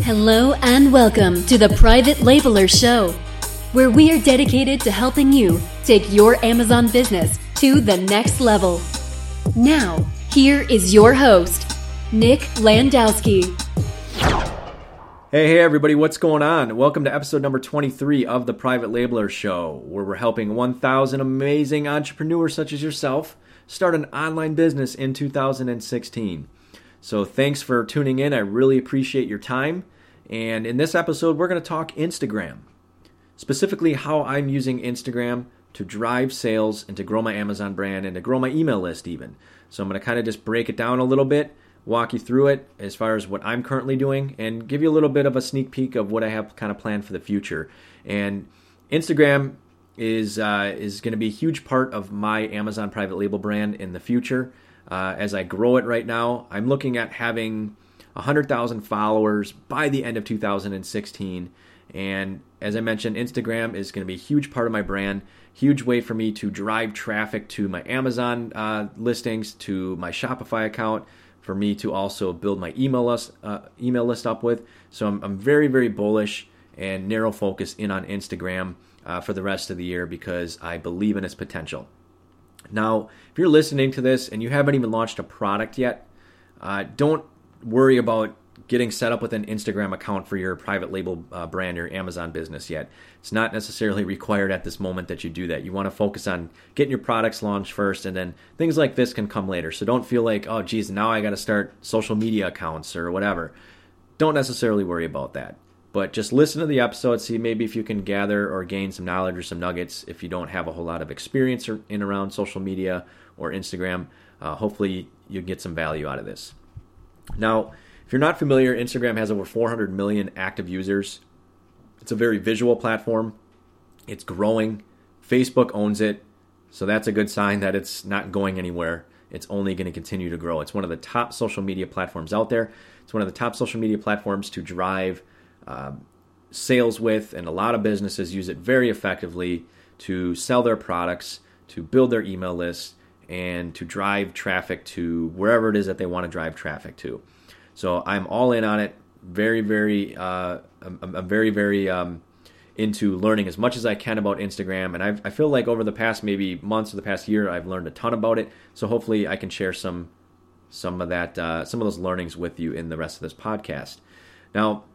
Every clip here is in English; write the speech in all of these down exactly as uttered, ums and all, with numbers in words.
Hello and welcome to the Private Labeler Show, where we are dedicated to helping you take your Amazon business to the next level. Now, here is your host, Nick Landowski. Hey, hey everybody, what's going on? Welcome to episode number twenty-three of the Private Labeler Show, where we're helping one thousand amazing entrepreneurs such as yourself start an online business in two thousand sixteen. So thanks for tuning in. I really appreciate your time. And in this episode, we're going to talk Instagram, specifically how I'm using Instagram to drive sales and to grow my Amazon brand and to grow my email list even. So I'm going to kind of just break it down a little bit, walk you through it as far as what I'm currently doing, and give you a little bit of a sneak peek of what I have kind of planned for the future. And Instagram is uh, is going to be a huge part of my Amazon private label brand in the future. Uh, as I grow it right now, I'm looking at having one hundred thousand followers by the end of two thousand sixteen. And as I mentioned, Instagram is going to be a huge part of my brand, huge way for me to drive traffic to my Amazon uh, listings, to my Shopify account, for me to also build my email list, uh, email list up with. So I'm, I'm very, very bullish and narrow focus in on Instagram uh, for the rest of the year because I believe in its potential. Now, if you're listening to this and you haven't even launched a product yet, uh, don't worry about getting set up with an Instagram account for your private label uh, brand, your Amazon business yet. It's not necessarily required at this moment that you do that. You want to focus on getting your products launched first, and then things like this can come later. So don't feel like, oh, geez, now I got to start social media accounts or whatever. Don't necessarily worry about that. But just listen to the episode, see maybe if you can gather or gain some knowledge or some nuggets if you don't have a whole lot of experience in around social media or Instagram. Uh, hopefully you get some value out of this. Now, if you're not familiar, Instagram has over four hundred million active users. It's a very visual platform. It's growing. Facebook owns it. So that's a good sign that it's not going anywhere. It's only going to continue to grow. It's one of the top social media platforms out there. It's one of the top social media platforms to drive uh, sales with, and a lot of businesses use it very effectively to sell their products, to build their email lists, and to drive traffic to wherever it is that they want to drive traffic to. So I'm all in on it. Very, very, uh, I'm, I'm very, very um, into learning as much as I can about Instagram. And I've, I feel like over the past maybe months or the past year, I've learned a ton about it. So hopefully I can share some some of that, uh, some of those learnings with you in the rest of this podcast. Now,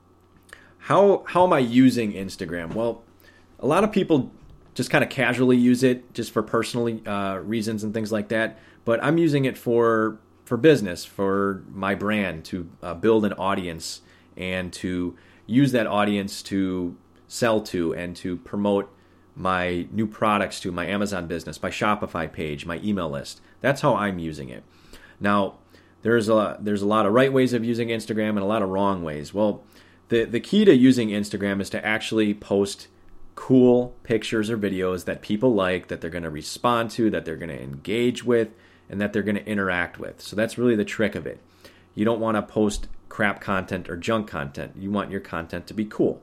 how how am I using Instagram? Well, a lot of people just kind of casually use it just for personal uh, reasons and things like that. But I'm using it for for business, for my brand, to uh, build an audience and to use that audience to sell to and to promote my new products to my Amazon business, my Shopify page, my email list. That's how I'm using it. Now, there's a there's a lot of right ways of using Instagram and a lot of wrong ways. Well, the the key to using Instagram is to actually post cool pictures or videos that people like, that they're going to respond to, that they're going to engage with, and that they're going to interact with. So that's really the trick of it. You don't want to post crap content or junk content. You want your content to be cool.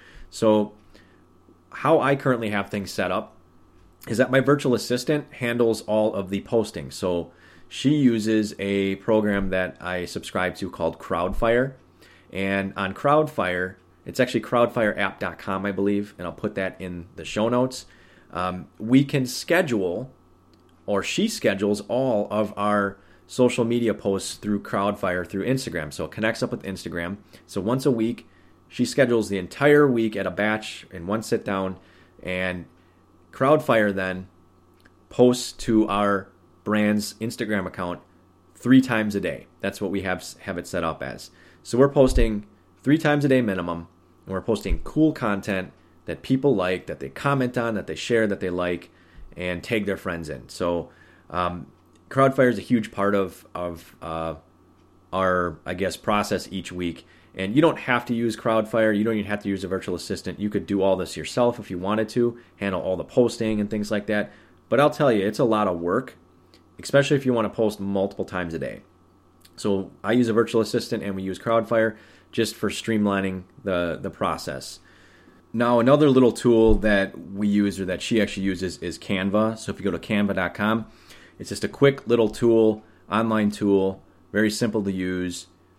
So how I currently have things set up is that my virtual assistant handles all of the posting. So she uses a program that I subscribe to called Crowdfire. And on Crowdfire, it's actually crowdfire app dot com, I believe, and I'll put that in the show notes. Um, we can schedule, or she schedules, all of our social media posts through Crowdfire, through Instagram. So it connects up with Instagram. So once a week, she schedules the entire week at a batch in one sit down, and Crowdfire then posts to our brand's Instagram account three times a day. That's what we have have it set up as. So we're posting three times a day minimum, and we're posting cool content that people like, that they comment on, that they share, that they like, and tag their friends in. So um, Crowdfire is a huge part of, of uh, our, I guess, process each week. And you don't have to use Crowdfire. You don't even have to use a virtual assistant. You could do all this yourself if you wanted to, handle all the posting and things like that. But I'll tell you, it's a lot of work, especially if you want to post multiple times a day. So I use a virtual assistant, and we use Crowdfire just for streamlining the, the process. Now, another little tool that we use, or that she actually uses, is Canva. So if you go to canva dot com, it's just a quick little tool, online tool, very simple to use.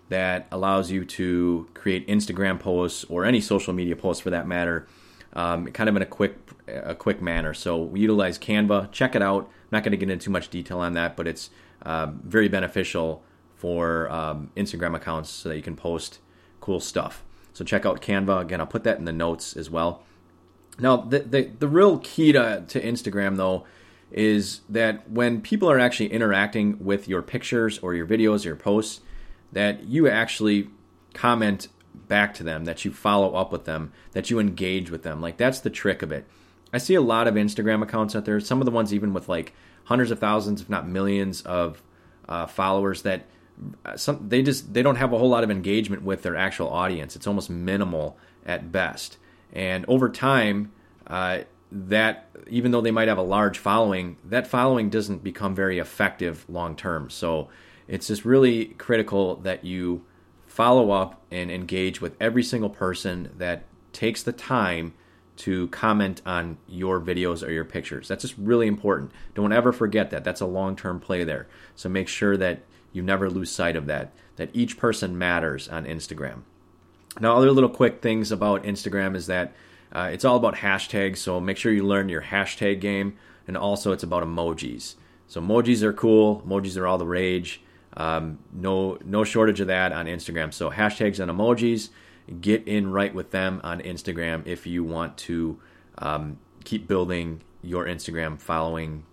that allows you to create Instagram posts or any social media posts for that matter, um, kind of in a quick a quick manner. So we utilize Canva. Check it out. I'm not going to get into too much detail on that, but it's uh, very beneficial for um, Instagram accounts so that you can post cool stuff. So check out Canva. Again, I'll put that in the notes as well. Now, the the, the real key to, to Instagram, though, is that when people are actually interacting with your pictures or your videos or your posts, that you actually comment back to them, that you follow up with them, that you engage with them. Like, that's the trick of it. I see a lot of Instagram accounts out there, some of the ones even with like hundreds of thousands, if not millions of uh, followers that some they just they don't have a whole lot of engagement with their actual audience. It's almost minimal at best. And over time, uh, that even though they might have a large following, that following doesn't become very effective long term. So it's just really critical that you follow up and engage with every single person that takes the time to comment on your videos or your pictures. That's just really important. Don't ever forget that. That's a long-term play there. So make sure that you never lose sight of that, that each person matters on Instagram. Now, other little quick things about Instagram is that uh, it's all about hashtags, so make sure you learn your hashtag game, and also it's about emojis. So emojis are cool. Emojis are all the rage. Um, no, no shortage of that on Instagram. So hashtags and emojis, get in right with them on Instagram if you want to um, keep building your Instagram following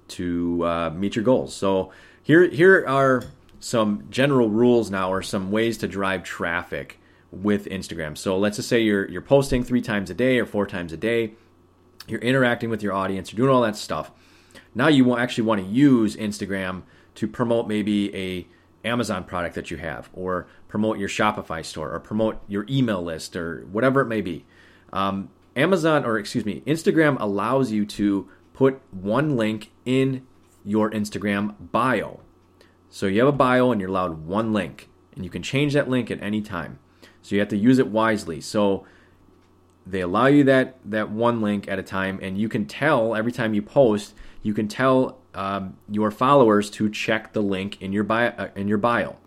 to uh, meet your goals. So here, here are some general rules now, or some ways to drive traffic with Instagram. So let's just say you're you're posting three times a day or four times a day. You're interacting with your audience. You're doing all that stuff. Now you will actually want to use Instagram to promote maybe a Amazon product that you have, or promote your Shopify store, or promote your email list, or whatever it may be. Um, Amazon, or excuse me, Instagram allows you to put one link in your Instagram bio. So you have a bio and you're allowed one link, and you can change that link at any time. So you have to use it wisely. So they allow you that that one link at a time, and you can tell every time you post, you can tell um, your followers to check the link in your bio. Uh, in your bio.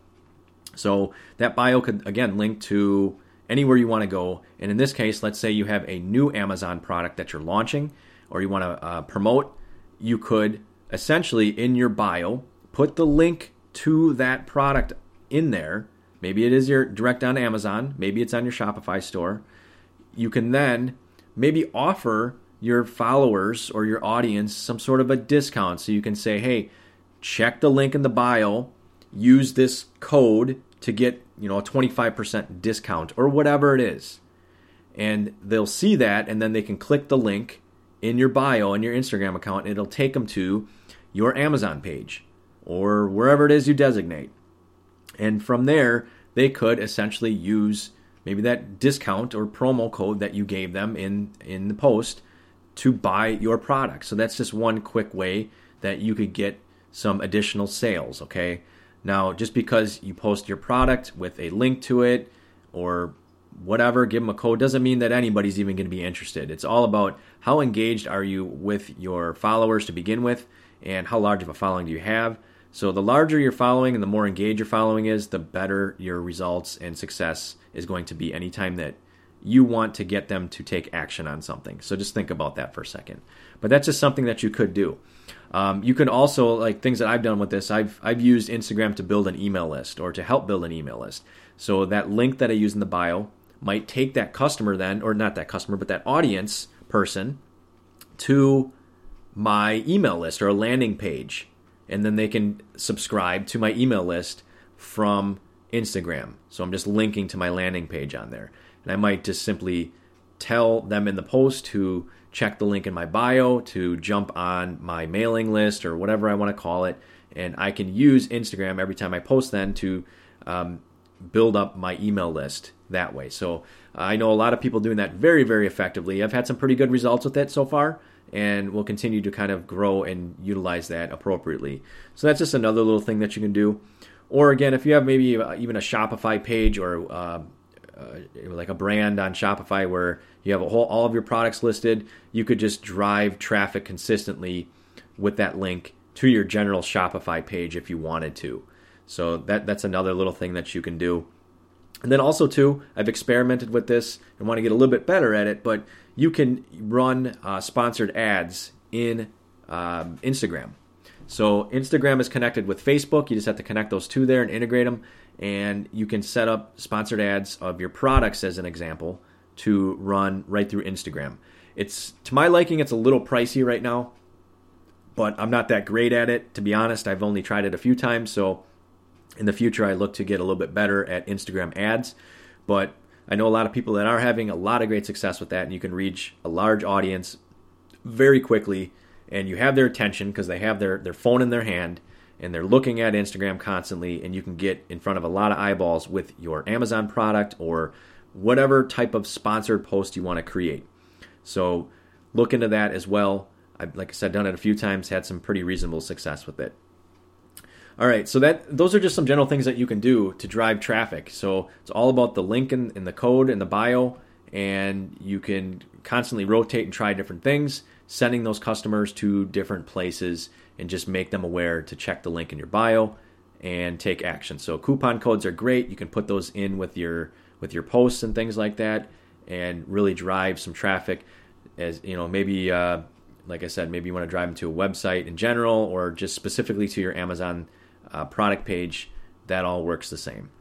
So that bio could, again, link to anywhere you want to go. And in this case, let's say you have a new Amazon product that you're launching, or you want to uh, promote. You could essentially, in your bio, put the link to that product in there. Maybe it is your direct on Amazon. Maybe it's on your Shopify store. You can then maybe offer your followers or your audience some sort of a discount. So you can say, hey, check the link in the bio, use this code to get, you know, a twenty-five percent discount or whatever it is. And they'll see that, and then they can click the link in your bio in your Instagram account, and it'll take them to your Amazon page or wherever it is you designate. And from there, they could essentially use maybe that discount or promo code that you gave them in, in the post to buy your product. So that's just one quick way that you could get some additional sales, okay? Now, just because you post your product with a link to it or whatever, give them a code, doesn't mean that anybody's even going to be interested. It's all about how engaged are you with your followers to begin with, and how large of a following do you have. So the larger your following and the more engaged your following is, the better your results and success is going to be anytime that you want to get them to take action on something. So just think about that for a second. But that's just something that you could do. Um, you can also, like things that I've done with this, I've I've used Instagram to build an email list or to help build an email list. So that link that I use in the bio might take that customer then, or not that customer, but that audience person to my email list or a landing page. And then they can subscribe to my email list from Instagram. So I'm just linking to my landing page on there. And I might just simply tell them in the post to check the link in my bio to jump on my mailing list or whatever I want to call it. And I can use Instagram every time I post then to um, build up my email list that way. So I know a lot of people doing that very, very effectively. I've had some pretty good results with it so far, and we'll continue to kind of grow and utilize that appropriately. So that's just another little thing that you can do. Or again, if you have maybe even a Shopify page or uh, uh, like a brand on Shopify where you have a whole, all of your products listed, you could just drive traffic consistently with that link to your general Shopify page if you wanted to. So that that's another little thing that you can do. And then also, too, I've experimented with this and want to get a little bit better at it, but you can run uh, sponsored ads in um, Instagram. So Instagram is connected with Facebook. You just have to connect those two there and integrate them, and you can set up sponsored ads of your products, as an example, to run right through Instagram. It's, to my liking, it's a little pricey right now, but I'm not that great at it, to be honest. I've only tried it a few times, so in the future I look to get a little bit better at Instagram ads. But I know a lot of people that are having a lot of great success with that, and you can reach a large audience very quickly, and you have their attention because they have their, their phone in their hand, and they're looking at Instagram constantly, and you can get in front of a lot of eyeballs with your Amazon product or whatever type of sponsored post you want to create. So look into that as well. I've, like I said, done it a few times, had some pretty reasonable success with it. All right, so that those are just some general things that you can do to drive traffic. So it's all about the link in, in the code and the bio, and you can constantly rotate and try different things, sending those customers to different places, and just make them aware to check the link in your bio and take action. So coupon codes are great. You can put those in with your with your posts and things like that, and really drive some traffic. As you know, maybe uh, like I said, maybe you want to drive them to a website in general, or just specifically to your Amazon uh, product page. That all works the same.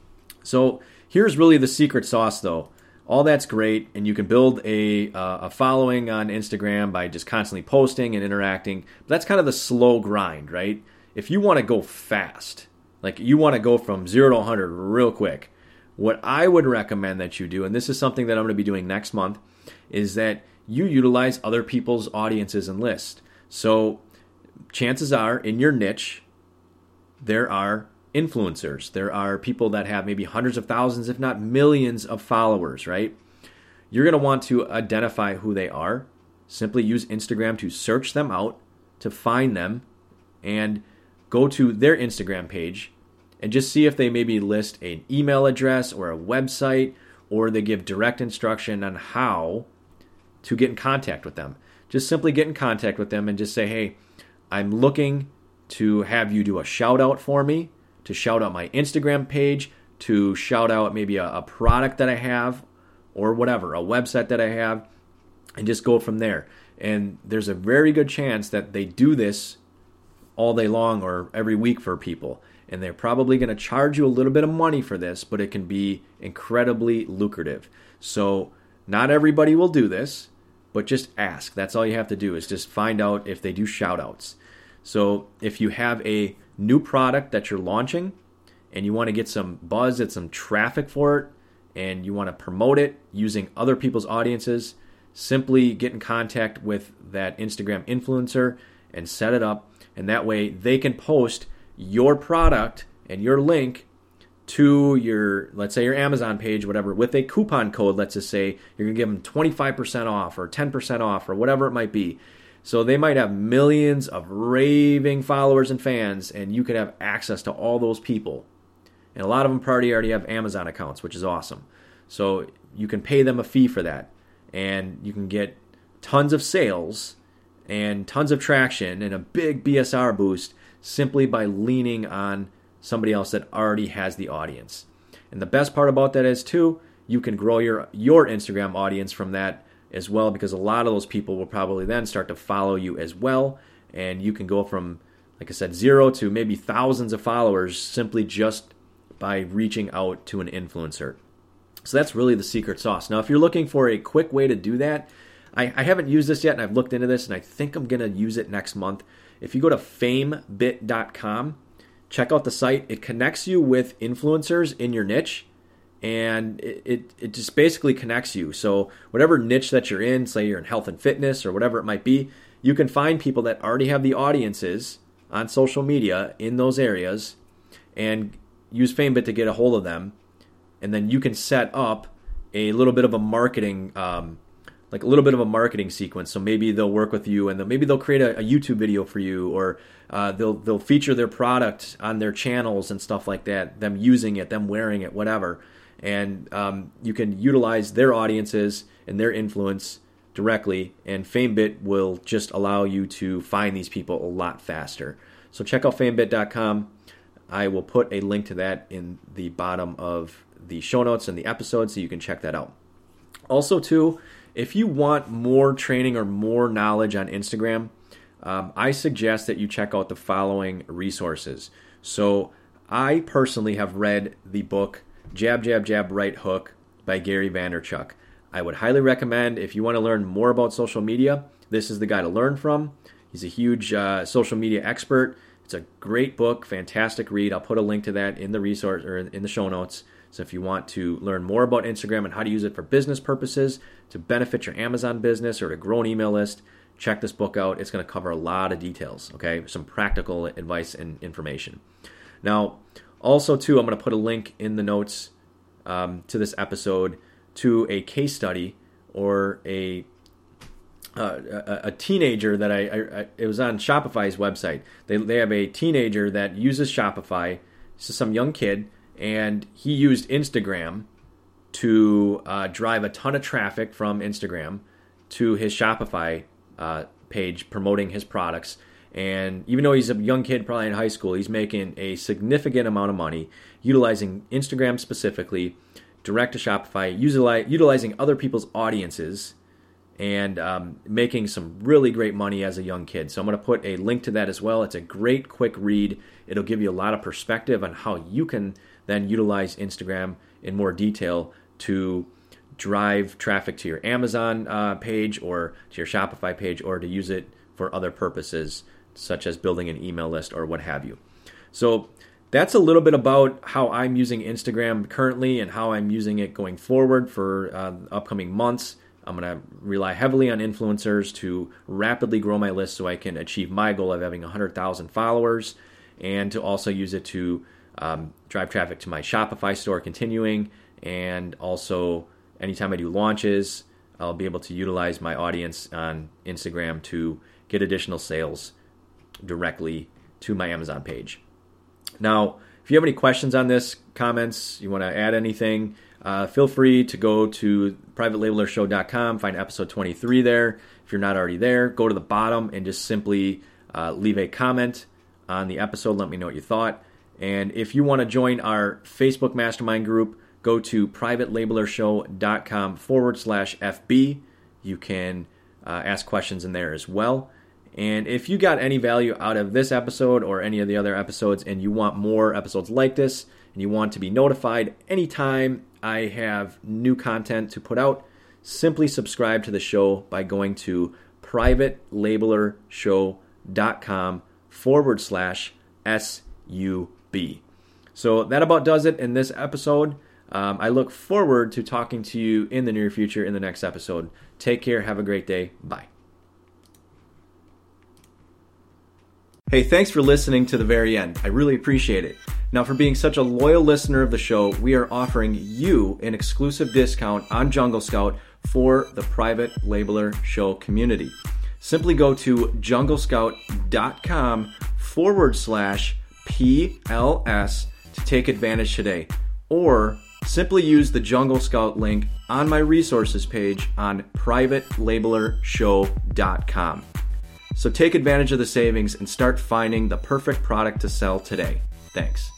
So here's really the secret sauce, though. All that's great, and you can build a uh, a following on Instagram by just constantly posting and interacting. But that's kind of the slow grind, right? If you want to go fast, like you want to go from zero to one hundred real quick, what I would recommend that you do, and this is something that I'm going to be doing next month, is that you utilize other people's audiences and lists. So chances are, in your niche, there are influencers. There are people that have maybe hundreds of thousands, if not millions of followers, right? You're going to want to identify who they are. Simply use Instagram to search them out, to find them, and go to their Instagram page and just see if they maybe list an email address or a website, or they give direct instruction on how to get in contact with them. Just simply get in contact with them and just say, hey, I'm looking to have you do a shout out for me, to shout out my Instagram page, to shout out maybe a, a product that I have, or whatever, a website that I have, and just go from there. And there's a very good chance that they do this all day long or every week for people. And they're probably going to charge you a little bit of money for this, but it can be incredibly lucrative. So not everybody will do this, but just ask. That's all you have to do, is just find out if they do shout outs. So if you have a new product that you're launching and you want to get some buzz and some traffic for it, and you want to promote it using other people's audiences, simply get in contact with that Instagram influencer and set it up. And that way they can post your product and your link to your, let's say your Amazon page, whatever, with a coupon code. Let's just say you're going to give them twenty-five percent off or ten percent off or whatever it might be. So they might have millions of raving followers and fans, and you could have access to all those people. And a lot of them probably already have Amazon accounts, which is awesome. So you can pay them a fee for that, and you can get tons of sales and tons of traction and a big B S R boost simply by leaning on somebody else that already has the audience. And the best part about that is, too, you can grow your, your Instagram audience from that as well, because a lot of those people will probably then start to follow you as well, and you can go from, like I said, zero to maybe thousands of followers simply just by reaching out to an influencer. So that's really the secret sauce. Now, if you're looking for a quick way to do that, I, I haven't used this yet, and I've looked into this, and I think I'm going to use it next month. If you go to fame bit dot com, check out the site. It connects you with influencers in your niche, and it, it, it just basically connects you. So whatever niche that you're in, say you're in health and fitness or whatever it might be, you can find people that already have the audiences on social media in those areas and use FameBit to get a hold of them. And then you can set up a little bit of a marketing, um, like a little bit of a marketing sequence. So maybe they'll work with you, and they'll, maybe they'll create a, a YouTube video for you, or uh, they'll they'll feature their product on their channels and stuff like that, them using it, them wearing it, whatever. And um, you can utilize their audiences and their influence directly, and FameBit will just allow you to find these people a lot faster. So check out fame bit dot com. I will put a link to that in the bottom of the show notes and the episode so you can check that out. Also, too, if you want more training or more knowledge on Instagram, um, I suggest that you check out the following resources. So I personally have read the book Jab, Jab, Jab, Right Hook by Gary Vaynerchuk. I would highly recommend, if you want to learn more about social media, this is the guy to learn from. He's a huge uh, social media expert. It's a great book, fantastic read. I'll put a link to that in the resource or in the show notes. So if you want to learn more about Instagram and how to use it for business purposes, to benefit your Amazon business or to grow an email list, check this book out. It's going to cover a lot of details, okay? Some practical advice and information. Now, also, too, I'm going to put a link in the notes um, to this episode to a case study or a uh, a, a teenager that I, I, I, it was on Shopify's website. They they have a teenager that uses Shopify. This is some young kid, and he used Instagram to uh, drive a ton of traffic from Instagram to his Shopify uh, page promoting his products. And even though he's a young kid, probably in high school, he's making a significant amount of money utilizing Instagram specifically, direct to Shopify, utilizing other people's audiences, and um, making some really great money as a young kid. So I'm going to put a link to that as well. It's a great quick read. It'll give you a lot of perspective on how you can then utilize Instagram in more detail to drive traffic to your Amazon uh, page or to your Shopify page, or to use it for other purposes, such as building an email list or what have you. So that's a little bit about how I'm using Instagram currently and how I'm using it going forward for uh, upcoming months. I'm going to rely heavily on influencers to rapidly grow my list so I can achieve my goal of having one hundred thousand followers, and to also use it to um, drive traffic to my Shopify store continuing. And also, anytime I do launches, I'll be able to utilize my audience on Instagram to get additional sales directly to my Amazon page. Now, if you have any questions on this, comments, you want to add anything, uh, feel free to go to private labeler show dot com, find episode twenty-three there. If you're not already there, go to the bottom and just simply uh, leave a comment on the episode. Let me know what you thought. And if you want to join our Facebook mastermind group, go to private labeler show dot com forward slash F B. You can uh, ask questions in there as well. And if you got any value out of this episode or any of the other episodes, and you want more episodes like this, and you want to be notified anytime I have new content to put out, simply subscribe to the show by going to private labeler show dot com forward slash S U B. So that about does it in this episode. Um, I look forward to talking to you in the near future in the next episode. Take care. Have a great day. Bye. Hey, thanks for listening to the very end. I really appreciate it. Now, for being such a loyal listener of the show, we are offering you an exclusive discount on Jungle Scout for the Private Labeler Show community. Simply go to jungle scout dot com forward slash P L S to take advantage today. Or simply use the Jungle Scout link on my resources page on private labeler show dot com. So take advantage of the savings and start finding the perfect product to sell today. Thanks.